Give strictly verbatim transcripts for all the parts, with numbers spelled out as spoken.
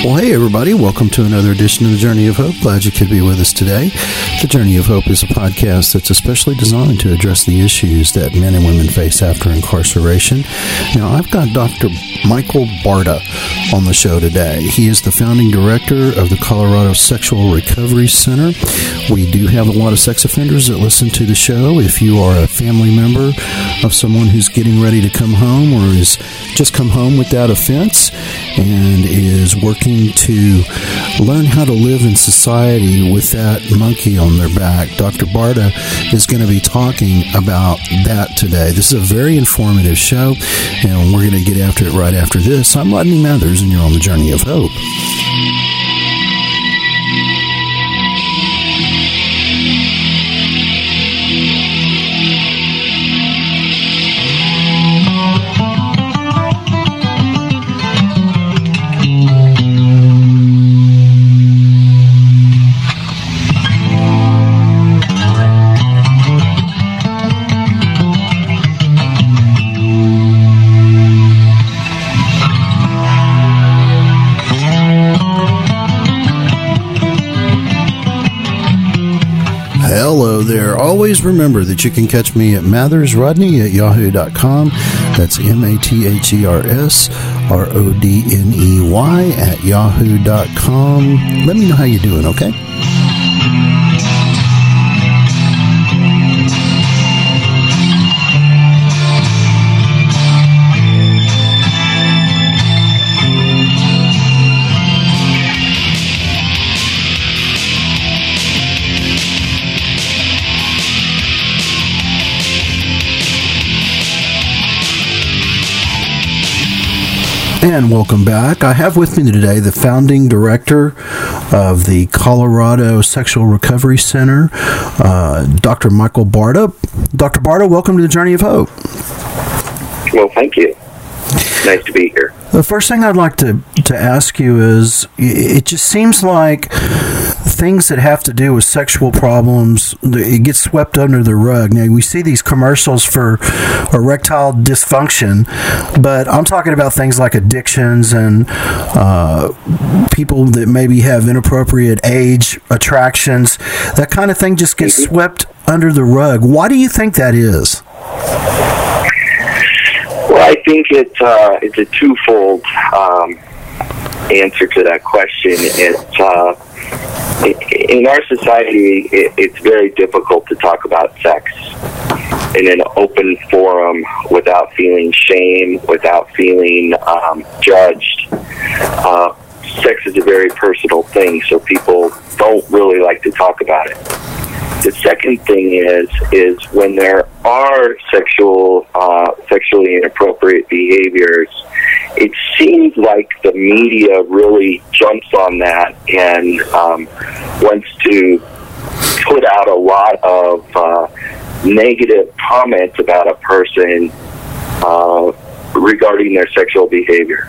Well, hey, everybody. Welcome to another edition of The Journey of Hope. Glad you could be with us today. The Journey of Hope is a podcast that's especially designed to address the issues that men and women face after incarceration. Now, I've got Doctor Michael Barta on the show today. He is the founding director of the Colorado Sexual Recovery Center. We do have a lot of sex offenders that listen to the show. If you are a family member of someone who's getting ready to come home or has just come home with that offense and is working to learn how to live in society with that monkey on their back, Doctor Barta is going to be talking about that today. This is a very informative show, and we're going to get after it right after this. I'm Rodney Mathers, and you're on The Journey of Hope. Hello there. Always remember that you can catch me at Mathers Rodney at yahoo dot com. That's M A T H E R S R O D N E Y at yahoo dot com. Let me know how you're doing, okay? And welcome back. I have with me today the founding director of the Colorado Sexual Recovery Center, uh, Doctor Michael Barta. Doctor Barta, welcome to the Journey of Hope. Well, thank you. Nice to be here. The first thing I'd like to, to ask you is, it just seems like things that have to do with sexual problems, it gets swept under the rug. Now, we see these commercials for erectile dysfunction, but I'm talking about things like addictions and uh, people that maybe have inappropriate age attractions. That kind of thing just gets mm-hmm. swept under the rug. Why do you think that is? Well, I think it's uh, it's a twofold um, answer to that question. It's uh, in our society, it, it's very difficult to talk about sex in an open forum without feeling shame, without feeling um, judged. Uh, sex is a very personal thing, so people don't really like to talk about it. The second thing is is when there are sexual, uh, sexually inappropriate behaviors, it seems like the media really jumps on that and um, wants to put out a lot of uh, negative comments about a person uh, regarding their sexual behavior.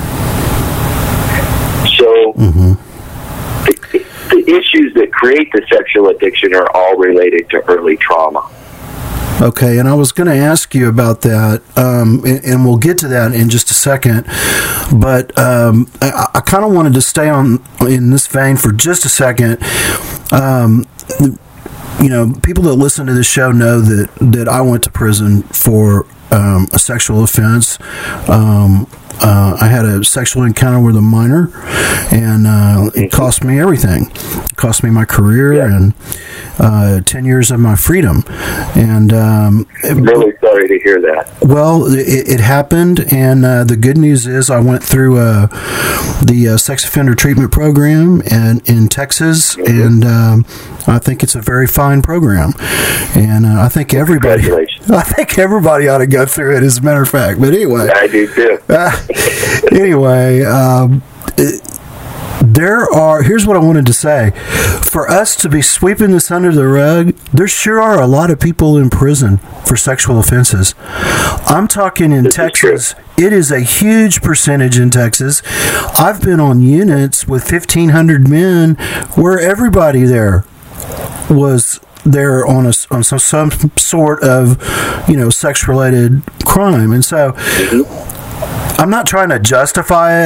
So. Mm-hmm. The, the issues that create the sexual addiction are all related to early trauma. Okay, and I was going to ask you about that, um, and, and we'll get to that in just a second, but um, I, I kind of wanted to stay on in this vein for just a second. Um, you know, people that listen to this show know that, that I went to prison for um, a sexual offense. Um Uh, I had a sexual encounter with a minor, and uh, it cost me everything. It cost me my career yeah. and uh, ten years of my freedom. And um, I'm really sorry to hear that. Well, it, it happened, and uh, the good news is I went through uh, the uh, sex offender treatment program and in Texas, mm-hmm. and um, I think it's a very fine program. And uh, I think everybody, I think everybody ought to go through it. As a matter of fact, but anyway, I do too. Uh, anyway, um, it, there are, here's what I wanted to say. For us to be sweeping this under the rug, there sure are a lot of people in prison for sexual offenses. I'm talking in this Texas. Is it is a huge percentage in Texas. I've been on units with fifteen hundred men where everybody there was there on a on some, some sort of, you know, sex-related crime. And so I'm not trying to justify it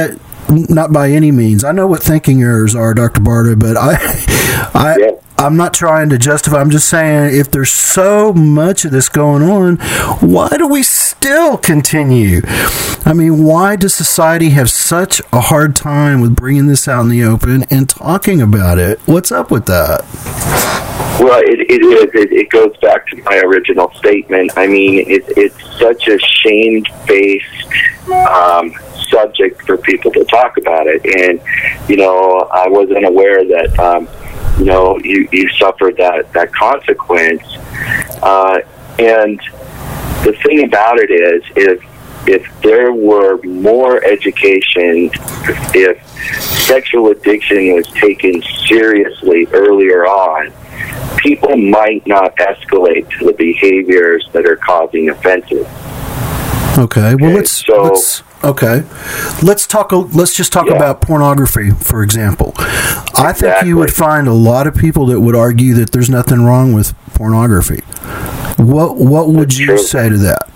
not by any means. I know what thinking errors are, Doctor Barta, but I, I, yeah. I'm not trying to justify. I'm just saying, if there's so much of this going on, why do we still continue? I mean, why does society have such a hard time with bringing this out in the open and talking about it? What's up with that? Well, it, it is. It, it goes back to my original statement. I mean, it, it's such a shame-based um, subject for people to talk about it. And, you know, I wasn't aware that, um, you know, you, you suffered that, that consequence. Uh, and the thing about it is, if, if there were more education, if sexual addiction was taken seriously earlier on, people might not escalate to the behaviors that are causing offenses. Okay, well, okay, let's, so, let's okay, let's talk. Let's just talk yeah. about pornography, for example. Exactly. I think you would find a lot of people that would argue that there's nothing wrong with pornography. What What would That's you true. say to that?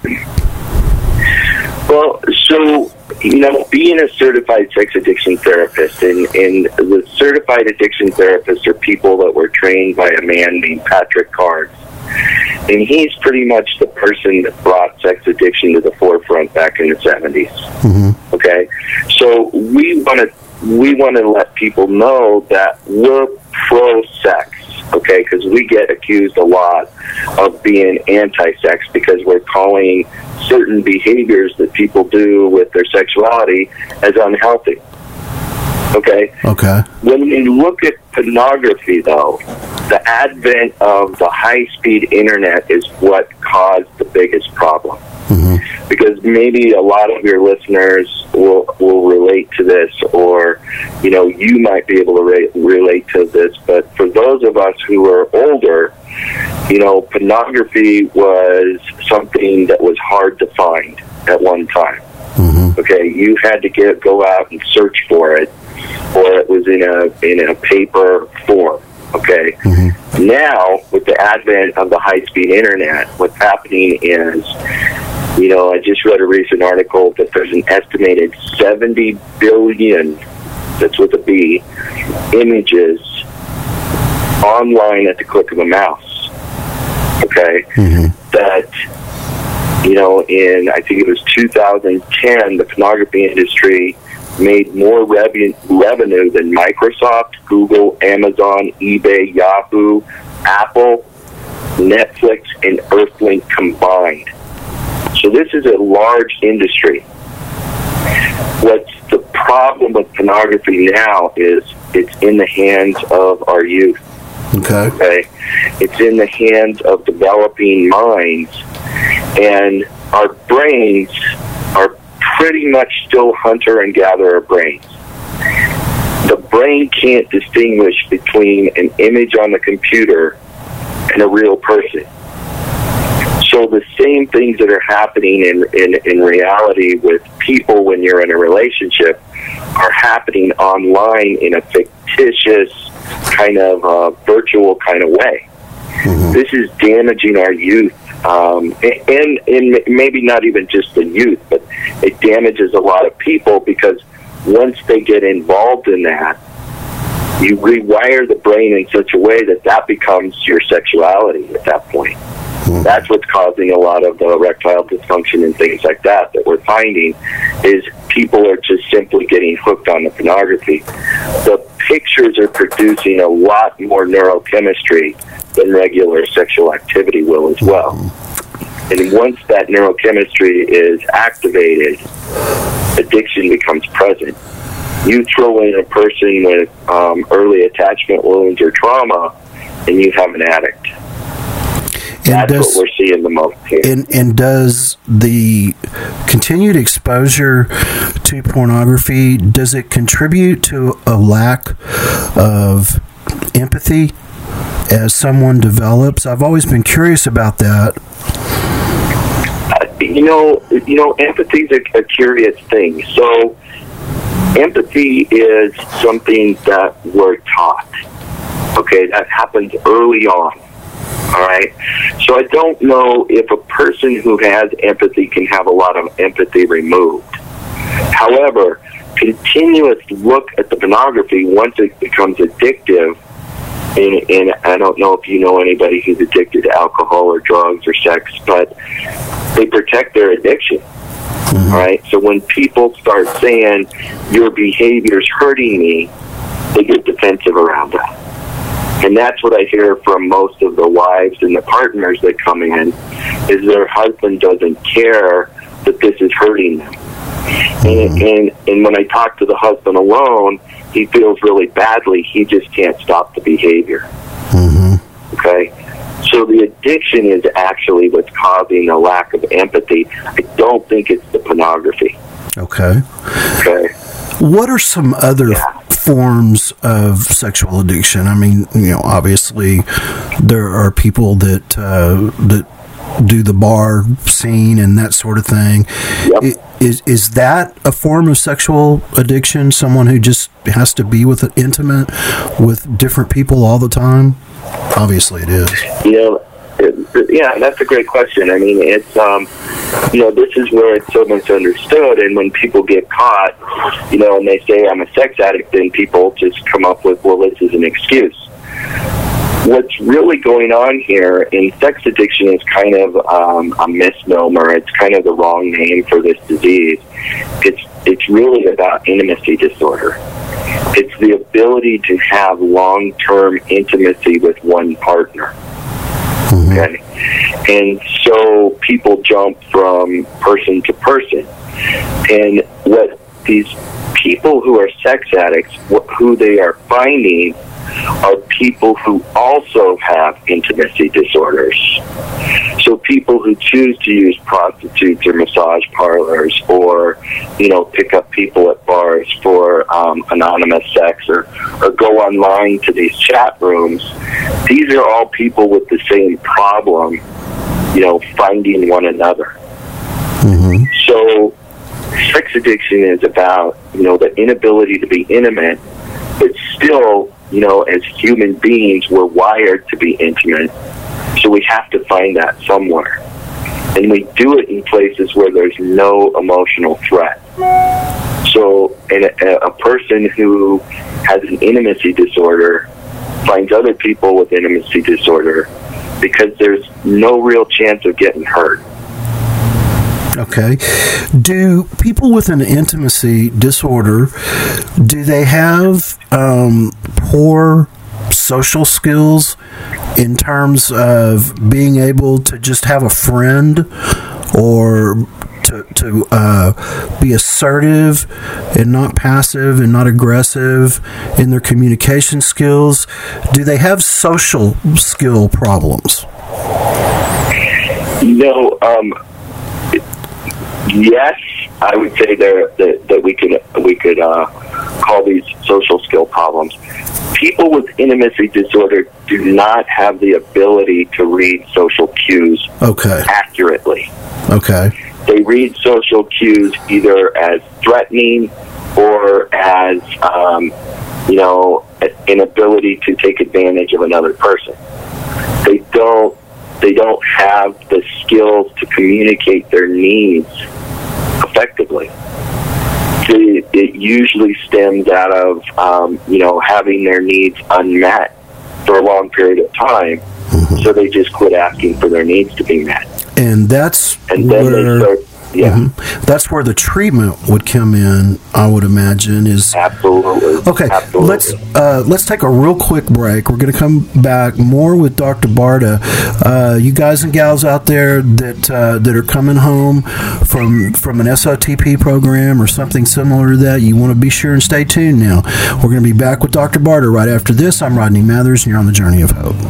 Well, so, you know, being a certified sex addiction therapist, and, and the certified addiction therapists are people that were trained by a man named Patrick Cards. And he's pretty much the person that brought sex addiction to the forefront back in the seventies. Mm-hmm. Okay? So we want to we want to let people know that we're pro-sex, okay? Because we get accused a lot of being anti-sex because we're calling certain behaviors that people do with their sexuality as unhealthy. Okay? Okay. When we look at pornography, though, the advent of the high-speed internet is what caused the biggest problem. Mm-hmm. Because maybe a lot of your listeners will will relate to this, or, you know, you might be able to re- relate to this, but for those of us who are older, you know, pornography was something that was hard to find at one time. Mm-hmm. Okay, you had to get go out and search for it, or it was in a in a paper form. Okay, mm-hmm. Now with the advent of the high-speed internet, what's happening is, you know, I just read a recent article that there's an estimated seventy billion, that's with a B, images online at the click of a mouse. Okay, mm-hmm. That, you know, in, I think it was two thousand ten, the pornography industry made more revenue, revenue than Microsoft, Google, Amazon, eBay, Yahoo, Apple, Netflix, and Earthlink combined. So this is a large industry. What's the problem with pornography now is it's in the hands of our youth. Okay. Okay. It's in the hands of developing minds, and our brains are pretty much still hunter and gatherer brains. The brain can't distinguish between an image on the computer and a real person. So the same things that are happening in, in, in reality with people when you're in a relationship are happening online in a fictitious kind of uh, virtual kind of way. Mm-hmm. This is damaging our youth, um, and, and maybe not even just the youth, but it damages a lot of people, because once they get involved in that, you rewire the brain in such a way that that becomes your sexuality at that point. Mm-hmm. That's what's causing a lot of the erectile dysfunction and things like that that we're finding, is people are just simply getting hooked on the pornography. The pictures are producing a lot more neurochemistry than regular sexual activity will as well. Mm-hmm. And once that neurochemistry is activated, addiction becomes present. You throw in a person with um, early attachment wounds or trauma, and you have an addict. And That's does, what we're seeing the most here. And, and does the continued exposure to pornography, does it contribute to a lack of empathy as someone develops? I've always been curious about that. Uh, you know, you know, empathy is a, a curious thing. So, empathy is something that we're taught. Okay, that happens early on. All right. So I don't know if a person who has empathy can have a lot of empathy removed. However, continuous look at the pornography, once it becomes addictive, and, and I don't know if you know anybody who's addicted to alcohol or drugs or sex, but they protect their addiction, mm-hmm. right? So when people start saying, your behavior's hurting me, they get defensive around that. And that's what I hear from most of the wives and the partners that come in, is their husband doesn't care that this is hurting them. And, and, and when I talk to the husband alone, he feels really badly. He just can't stop the behavior. Mm-hmm. Okay? So the addiction is actually what's causing a lack of empathy. I don't think it's the pornography. Okay. Okay. What are some other yeah. forms of sexual addiction? I mean, you know, obviously there are people that uh, that do the bar scene and that sort of thing. Yep. Is is that a form of sexual addiction? Someone who just has to be with intimate with different people all the time? Obviously, it is. You know, it, yeah, that's a great question. I mean, it's um, you know, this is where it's so misunderstood. And when people get caught, you know, and they say I'm a sex addict, then people just come up with, well, this is an excuse. What's really going on here, and sex addiction is kind of um, a misnomer. It's kind of the wrong name for this disease. It's it's really about intimacy disorder. It's the ability to have long-term intimacy with one partner. Mm-hmm. Okay, and so people jump from person to person, and what these people who are sex addicts, who they are finding, are people who also have intimacy disorders. So people who choose to use prostitutes or massage parlors, or, you know, pick up people at bars for um, anonymous sex, or, or go online to these chat rooms. These are all people with the same problem, you know, finding one another. Mm-hmm. So sex addiction is about, you know, the inability to be intimate, but still, you know, as human beings, we're wired to be intimate, so we have to find that somewhere. And we do it in places where there's no emotional threat. So and a, a person who has an intimacy disorder finds other people with intimacy disorder because there's no real chance of getting hurt. Okay. Do people with an intimacy disorder, do they have um, poor social skills in terms of being able to just have a friend, or to, to uh, be assertive and not passive and not aggressive in their communication skills? Do they have social skill problems? No, um... Yes, I would say there that, that we could we could uh, call these social skill problems. People with intimacy disorder do not have the ability to read social cues okay. accurately. Okay. They read social cues either as threatening or as um, you know, an ability to take advantage of another person. They don't. They don't have the skills to communicate their needs effectively. It, it usually stems out of, um, you know, having their needs unmet for a long period of time, mm-hmm. so they just quit asking for their needs to be met. And that's and then where, they start, yeah. Mm-hmm. That's where the treatment would come in, I would imagine. Is Absolutely. Okay, Absolutely. let's uh, let's take a real quick break. We're going to come back more with Doctor Barta. Uh, you guys and gals out there that uh, that are coming home from from an S O T P program or something similar to that, you want to be sure and stay tuned now. We're going to be back with Doctor Barta right after this. I'm Rodney Mathers, and you're on the Journey of Hope.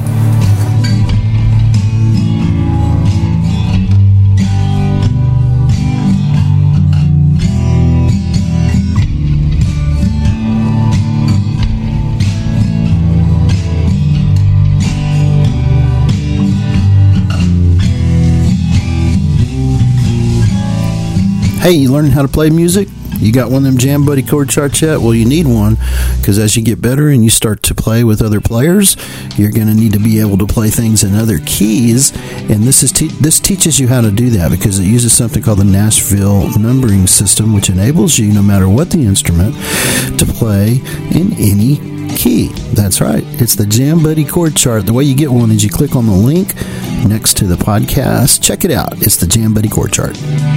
Hey, you learning how to play music? You got one of them Jam Buddy chord charts yet? Well, you need one, because as you get better and you start to play with other players, you're going to need to be able to play things in other keys, and this is te- this teaches you how to do that, because it uses something called the Nashville numbering system, which enables you, no matter what the instrument, to play in any key. That's right. It's the Jam Buddy chord chart. The way you get one is you click on the link next to the podcast. Check it out. It's the Jam Buddy chord chart.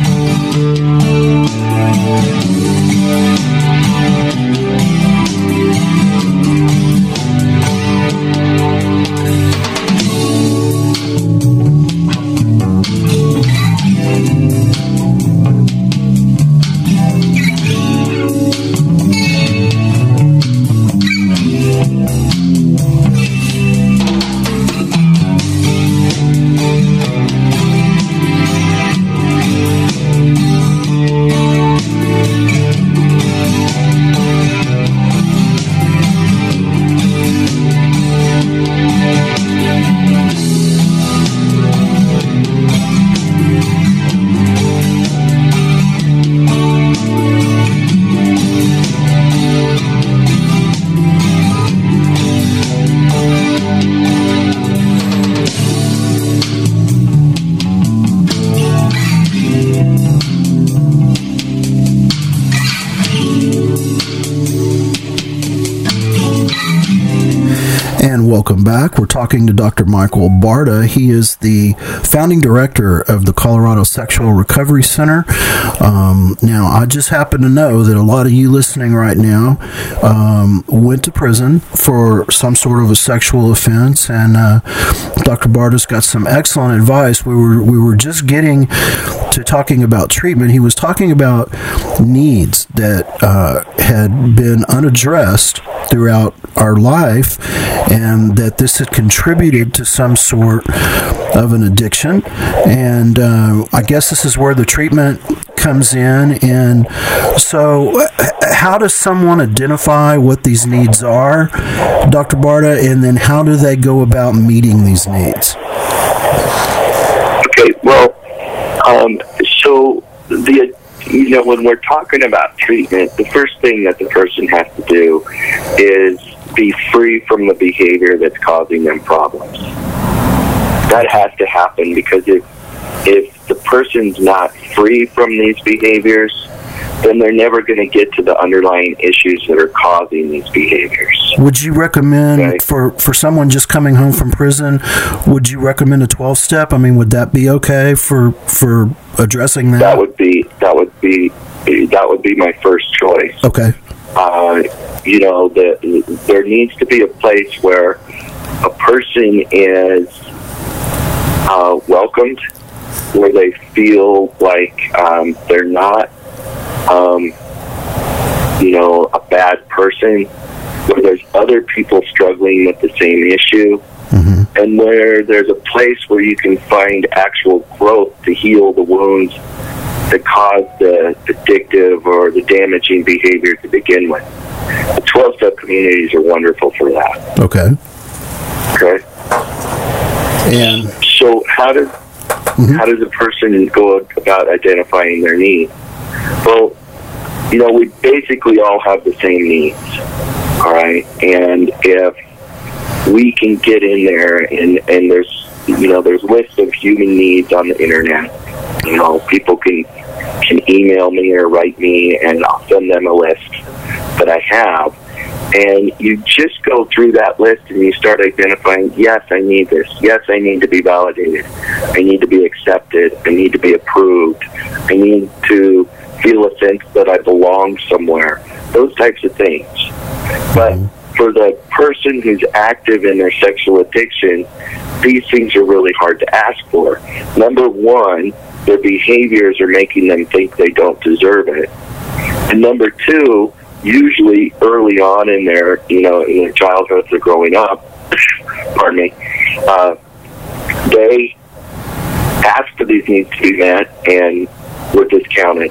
Welcome back. We're talking to Doctor Michael Barta. He is the founding director of the Colorado Sexual Recovery Center. Um, now, I just happen to know that a lot of you listening right now um, went to prison for some sort of a sexual offense, and uh, Doctor Barta's got some excellent advice. We were we were just getting to talking about treatment. He was talking about needs that uh, had been unaddressed throughout our life, and that this had contributed to some sort of an addiction. And uh, I guess this is where the treatment comes in. And so how does someone identify what these needs are, Doctor Barta, and then how do they go about meeting these needs? Okay, well, um, so the you know, when we're talking about treatment, the first thing that the person has to do is be free from the behavior that's causing them problems. That has to happen, because if if the person's not free from these behaviors, then they're never going to get to the underlying issues that are causing these behaviors. Would you recommend, okay. for, for someone just coming home from prison, would you recommend a twelve-step? I mean, would that be okay for for addressing that? That would be that would be that would be my first choice. Okay. Uh, you know, the, there needs to be a place where a person is uh, welcomed, where they feel like um, they're not, um, you know, a bad person, where there's other people struggling with the same issue, mm-hmm. and where there's a place where you can find actual growth to heal the wounds that cause the addictive or the damaging behavior to begin with. The twelve-step communities are wonderful for that. Okay. Okay. And so how does mm-hmm. how does a person go about identifying their needs? Well, you know, we basically all have the same needs, all right? And if we can get in there, and, and there's, you know, there's lists of human needs on the internet. You know, people can can email me or write me, and I'll send them a list that I have. And you just go through that list and you start identifying, yes, I need this. Yes, I need to be validated. I need to be accepted. I need to be approved. I need to feel a sense that I belong somewhere. Those types of things. But for the person who's active in their sexual addiction, these things are really hard to ask for. Number one, their behaviors are making them think they don't deserve it. And number two, usually early on in their, you know, in their childhood, they're growing up, pardon me, uh, they asked for these needs to be met and were discounted.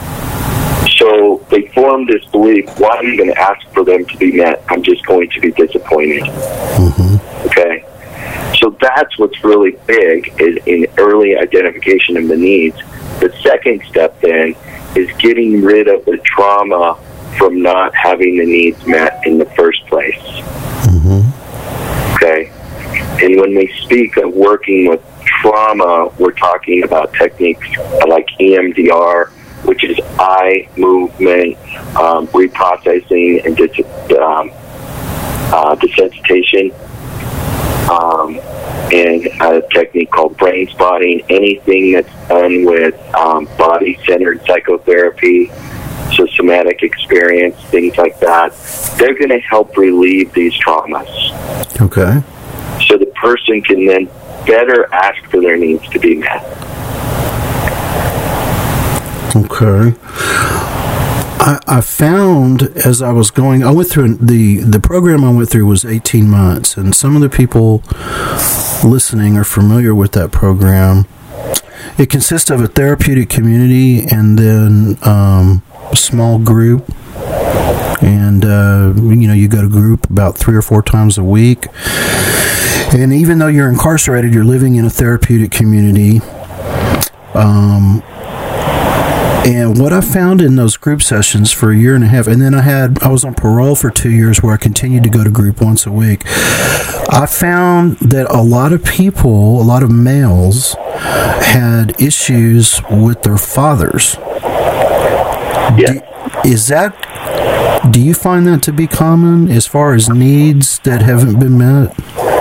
So they formed this belief, why am I going to ask for them to be met? I'm just going to be disappointed. Mm-hmm. Okay? So that's what's really big, is in early identification of the needs. The second step then is getting rid of the trauma from not having the needs met in the first place. Mm-hmm. Okay? And when we speak of working with trauma, we're talking about techniques like E M D R, which is eye movement, um, reprocessing, and dis- um, uh, desensitization. Um, and a technique called brain spotting, anything that's done with um, body-centered psychotherapy, so somatic experience, things like that, they're going to help relieve these traumas. Okay. So the person can then better ask for their needs to be met. Okay. I, I found as I was going, I went through the, the program I went through was eighteen months, and some of the people listening are familiar with that program. It consists of a therapeutic community and then um, a small group. And, uh, you know, you go to group about three or four times a week. And even though you're incarcerated, you're living in a therapeutic community. Um, and what I found in those group sessions for a year and a half, and then I had, I was on parole for two years where I continued to go to group once a week. I found that a lot of people, a lot of males, had issues with their fathers. Yeah. Do, is that, do you find that to be common as far as needs that haven't been met?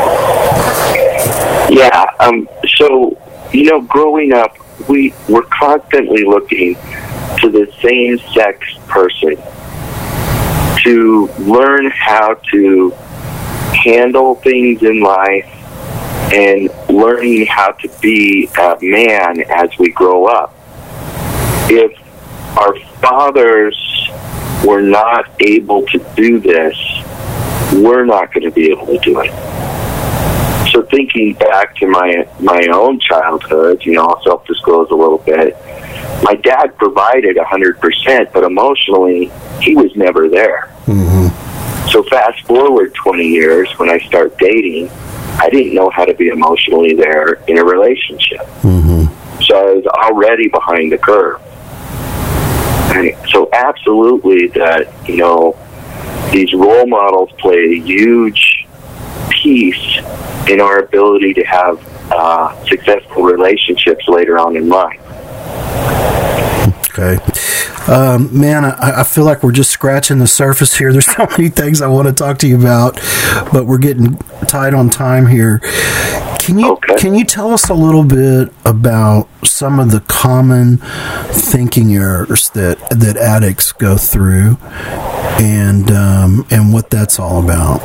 Yeah, um, so, you know, growing up, we were constantly looking to the same-sex person to learn how to handle things in life and learning how to be a man as we grow up. If our fathers were not able to do this, we're not going to be able to do it. So thinking back to my my own childhood, you know, I'll self-disclose a little bit. My dad provided one hundred percent, but emotionally, he was never there. Mm-hmm. So fast forward twenty years, when I start dating, I didn't know how to be emotionally there in a relationship. Mm-hmm. So I was already behind the curve. Right? So absolutely that, you know, these role models play a huge piece in our ability to have uh, successful relationships later on in life. Okay. Um, man, I, I feel like we're just scratching the surface here. There's so many things I want to talk to you about, but we're getting tight on time here. Can you okay. can you tell us a little bit about some of the common thinking errors that, that addicts go through, and um, and what that's all about?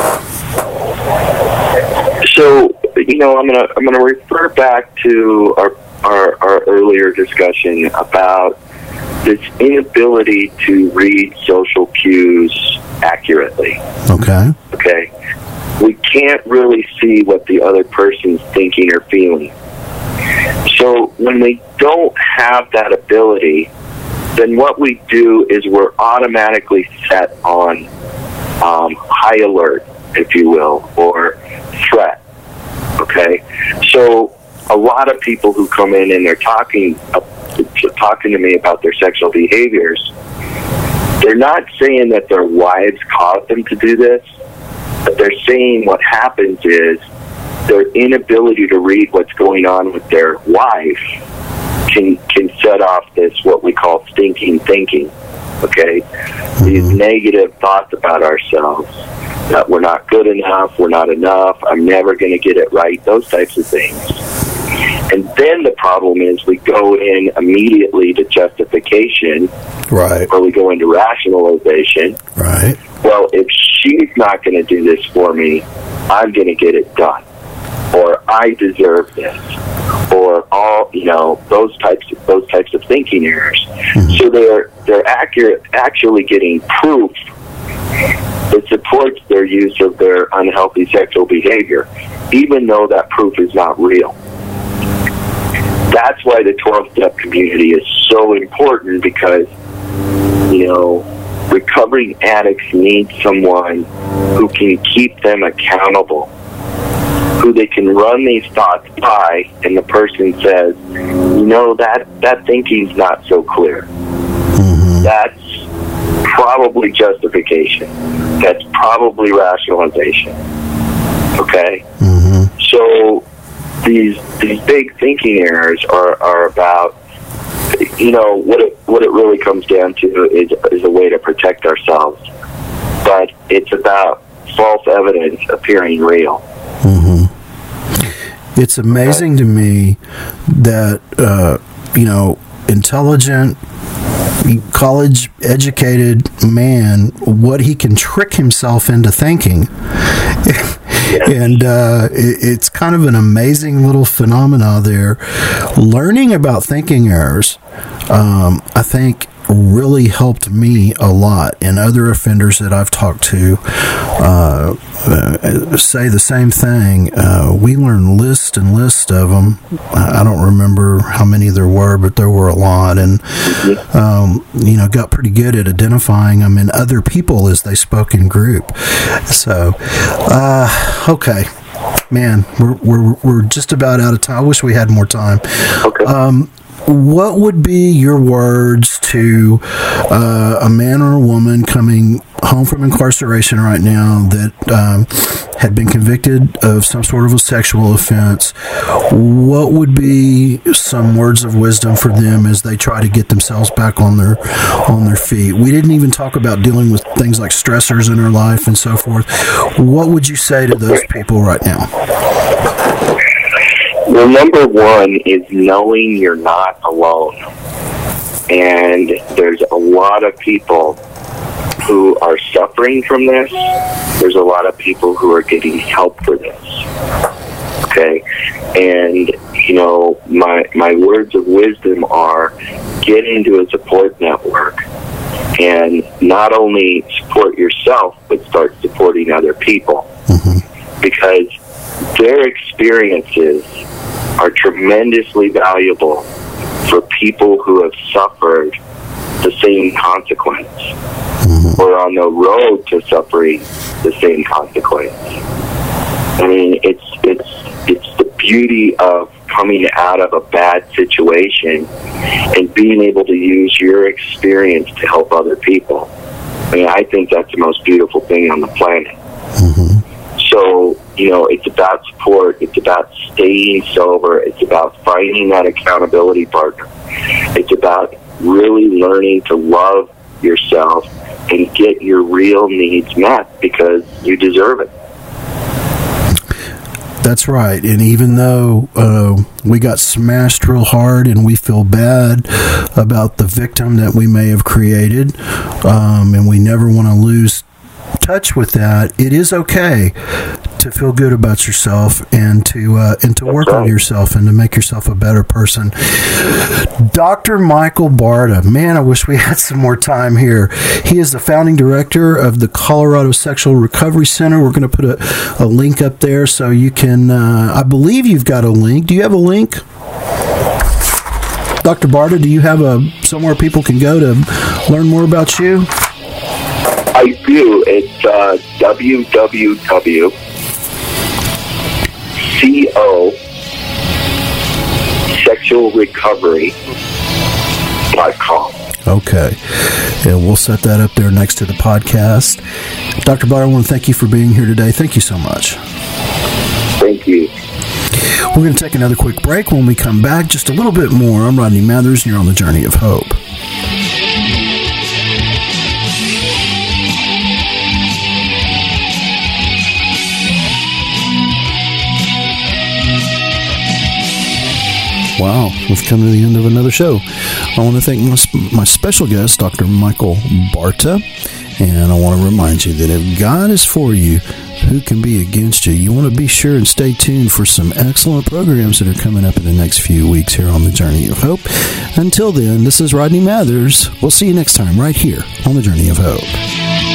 So, you know, I'm gonna I'm gonna refer back to our, our our earlier discussion about this inability to read social cues accurately. Okay. Okay. We can't really see what the other person's thinking or feeling. So when we don't have that ability, then what we do is we're automatically set on um, high alert, if you will, or threat. Okay, so a lot of people who come in and they're talking uh, talking to me about their sexual behaviors, they're not saying that their wives caused them to do this, but they're saying what happens is their inability to read what's going on with their wife can can set off this what we call stinking thinking. Okay, mm-hmm. These negative thoughts about ourselves. That we're not good enough, we're not enough, I'm never going to get it right, those types of things. And then the problem is we go in immediately to justification, right? Or we go into rationalization. Right. Well, if she's not going to do this for me, I'm going to get it done. Or I deserve this. Or all, you know, those types of, those types of thinking errors. Mm-hmm. So they're, they're accurate, actually getting proof that supports their use of their unhealthy sexual behavior, even though that proof is not real. That's why the twelve-step community is so important, because, you know, recovering addicts need someone who can keep them accountable, who they can run these thoughts by, and the person says, you know, that, that thinking's not so clear. that's probably justification. That's probably rationalization. Okay? Mm-hmm. So these these big thinking errors are, are about, you know, what it what it really comes down to is is a way to protect ourselves. But it's about false evidence appearing real. Mm-hmm. It's amazing to me that, uh, you know, intelligent, college-educated man, what he can trick himself into thinking. Yes. And uh, it, it's kind of an amazing little phenomena there. Learning about thinking errors, um, I think, really helped me a lot, and other offenders that I've talked to uh, uh, say the same thing. Uh, we learned lists and lists of them. I don't remember how many there were, but there were a lot, and um, you know, got pretty good at identifying them in other people as they spoke in group. So, uh, okay. Man, we're, we're we're just about out of time. I wish we had more time. Okay. Um, what would be your words to uh, a man or a woman coming home from incarceration right now that um, had been convicted of some sort of a sexual offense? What would be some words of wisdom for them as they try to get themselves back on their on their feet? We didn't even talk about dealing with things like stressors in their life and so forth. What would you say to those people right now? Well, number one is knowing you're not alone. And there's a lot of people who are suffering from this. There's a lot of people who are getting help for this. Okay? And, you know, my my words of wisdom are get into a support network and not only support yourself, but start supporting other people. Mm-hmm. Because their experiences are tremendously valuable for people who have suffered the same consequence, mm-hmm. or on the road to suffering the same consequence. I mean, it's it's it's the beauty of coming out of a bad situation and being able to use your experience to help other people. I mean, I think that's the most beautiful thing on the planet. Mm-hmm. So, you know, it's about support. It's about staying sober. It's about finding that accountability partner. It's about really learning to love yourself and get your real needs met because you deserve it. That's right. And even though uh, we got smashed real hard and we feel bad about the victim that we may have created, um, and we never want to lose touch with that, it is okay to feel good about yourself and to uh, and to work on yourself and to make yourself a better person. Doctor Michael Barta, man, I wish we had some more time here. He is the founding director of the Colorado Sexual Recovery Center. We're going to put a, a link up there so you can, uh, I believe you've got a link. Do you have a link? Doctor Barta, do you have a somewhere people can go to learn more about you? I do. It's uh, w w w dot co sexual recovery dot com. Okay. And we'll set that up there next to the podcast. Doctor Barta, I want to thank you for being here today. Thank you so much. Thank you. We're going to take another quick break. When we come back, just a little bit more. I'm Rodney Mathers, and you're on the Journey of Hope. Wow, we've come to the end of another show. I want to thank my, my special guest, Doctor Michael Barta, and I want to remind you that if God is for you, who can be against you? You want to be sure and stay tuned for some excellent programs that are coming up in the next few weeks here on the Journey of Hope. Until then, this is Rodney Mathers. We'll see you next time right here on the Journey of Hope.